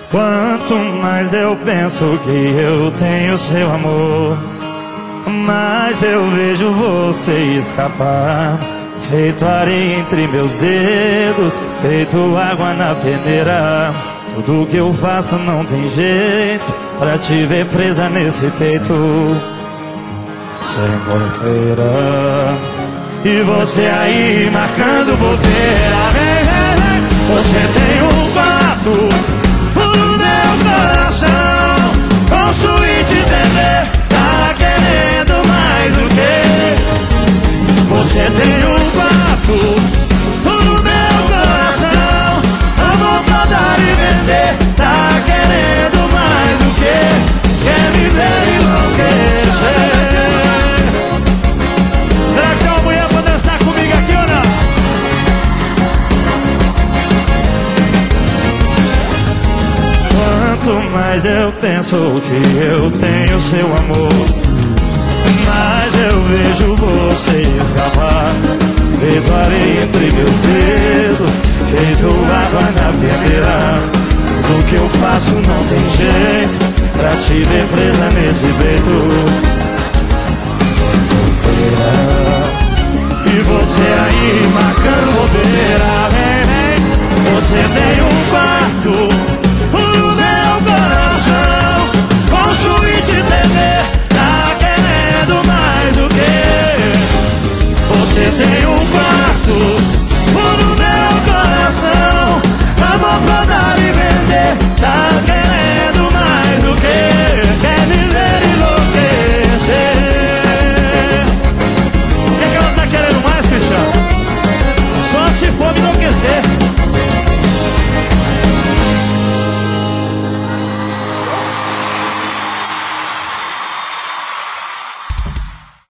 Quanto mais eu penso que eu tenho seu amor, mais eu vejo você escapar, feito areia entre meus dedos, feito água na peneira. Tudo que eu faço não tem jeito pra te ver presa nesse peito, sem porteira. E você aí marcando bobeira. Você tem um quarto no meu coração, com suíte TV. Tá querendo mais o quê? Você tem um quarto no meu coração, amor pra dar e vender. Tá querendo mais o quê? Quer me ver enlouquecer? Será que tem uma mulher pra dançar comigo aqui ou não? Quanto mais eu penso que eu tenho seu amor, mais eu vejo você escapar, feito areia entre meus dedos, feito água na peneira. Tudo que eu faço não tem jeito pra te ver presa nesse peito. E você aí marcando bobeira, vem. Você tem um quarto no meu coração, com suíte TV. Tá querendo mais o quê? Você tem um quarto no meu coração, amor pra dar e vender. Tá querendo mais o quê? Quer me ver enlouquecer? O que ela tá querendo mais, Cristiano? Só se for me enlouquecer.